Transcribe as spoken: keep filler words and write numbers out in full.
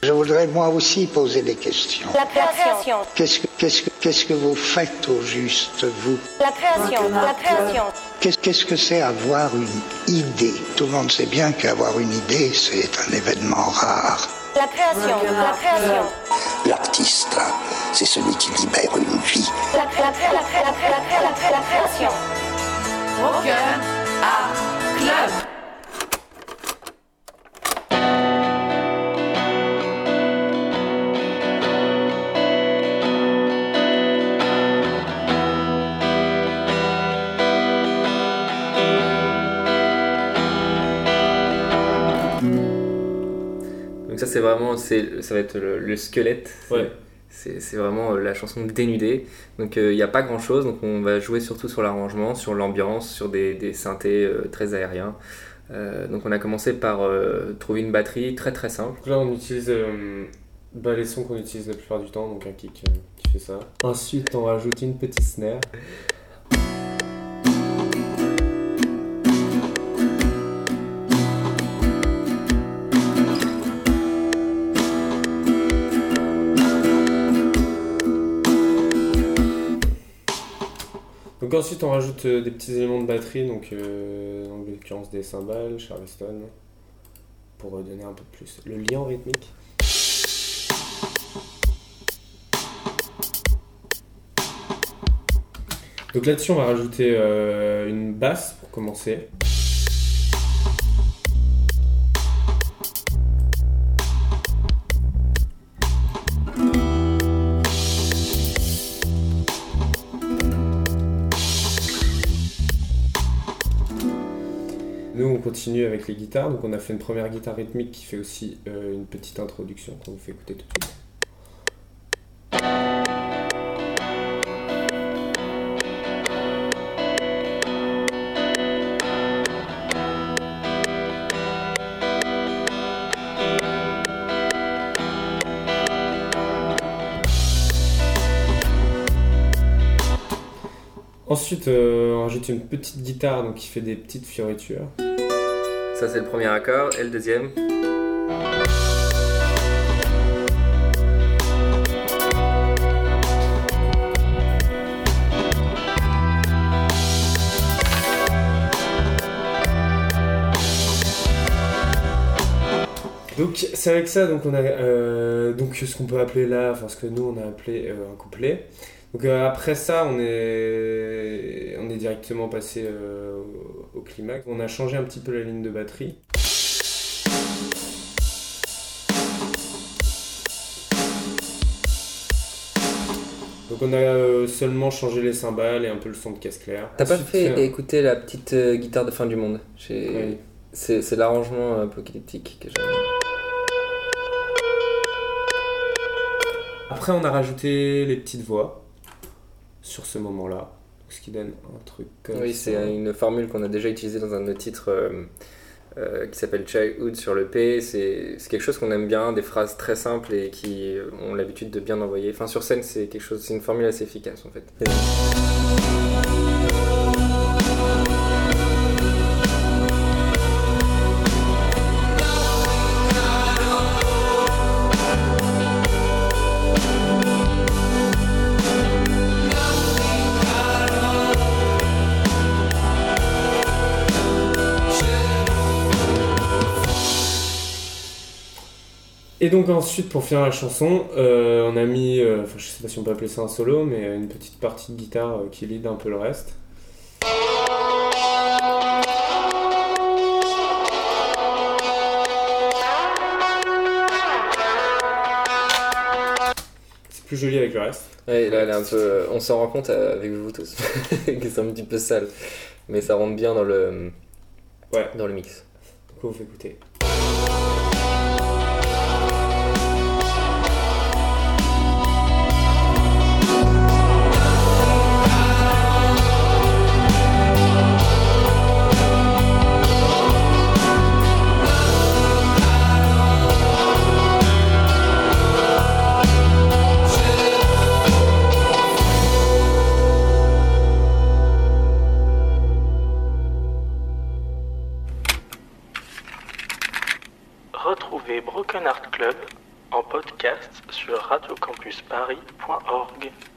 Je voudrais moi aussi poser des questions. La création. Qu'est-ce que, qu'est-ce que, qu'est-ce que vous faites au juste, vous? La création. La création. Qu'est-ce, qu'est-ce que c'est avoir une idée? Tout le monde sait bien qu'avoir une idée, c'est un événement rare. La création. La création. L'artiste, c'est celui qui libère une vie. La, la, la, la, la, la, la, la, la création. Broken Art Club. Donc ça c'est vraiment, c'est, ça va être le, le squelette, c'est, ouais. c'est, c'est vraiment la chanson dénudée. Donc il euh, n'y a pas grand chose, donc on va jouer surtout sur l'arrangement, sur l'ambiance, sur des, des synthés euh, très aériens. Euh, donc on a commencé par euh, trouver une batterie très très simple. Donc là on utilise euh, bah, les sons qu'on utilise la plupart du temps, donc un kick euh, qui fait ça. Ensuite on rajoute une petite snare. Donc ensuite on rajoute euh, des petits éléments de batterie, donc euh, en l'occurrence des cymbales, Charleston, pour euh, donner un peu plus le lien rythmique. Donc là-dessus on va rajouter euh, une basse pour commencer. Nous on continue avec les guitares, donc on a fait une première guitare rythmique qui fait aussi euh, une petite introduction qu'on vous fait écouter tout de suite. Ensuite, euh, on rajoute une petite guitare donc, qui fait des petites fioritures. Ça c'est le premier accord, et le deuxième. Donc c'est avec ça donc on a euh, donc ce qu'on peut appeler là, enfin ce que nous on a appelé euh, un couplet. Donc euh, après ça, on est, on est directement passé euh, au, au climax. On a changé un petit peu la ligne de batterie. Donc on a euh, seulement changé les cymbales et un peu le son de caisse claire. T'as pas Ensuite, fait euh, écouter la petite euh, guitare de fin du monde? J'ai... Oui. c'est, c'est l'arrangement apocalyptique que j'aime. Après on a rajouté les petites voix sur ce moment-là, ce qui donne un truc comme Oui, ça. c'est une formule qu'on a déjà utilisée dans un de nos titres euh, euh, qui s'appelle Childhood sur l'E P. C'est, c'est quelque chose qu'on aime bien, des phrases très simples et qui ont l'habitude de bien envoyer. Enfin, sur scène, c'est quelque chose, c'est une formule assez efficace en fait. Et donc ensuite, pour finir la chanson, euh, on a mis, euh, enfin, je sais pas si on peut appeler ça un solo, mais une petite partie de guitare euh, qui lead un peu le reste. C'est plus joli avec le reste. Ouais, là, elle est un peu, on s'en rend compte avec vous tous que c'est un petit peu sale, mais ça rentre bien dans le, ouais. dans le mix. Donc on vous fait écouter. Retrouvez Broken Art Club en podcast sur radiocampusparis point org.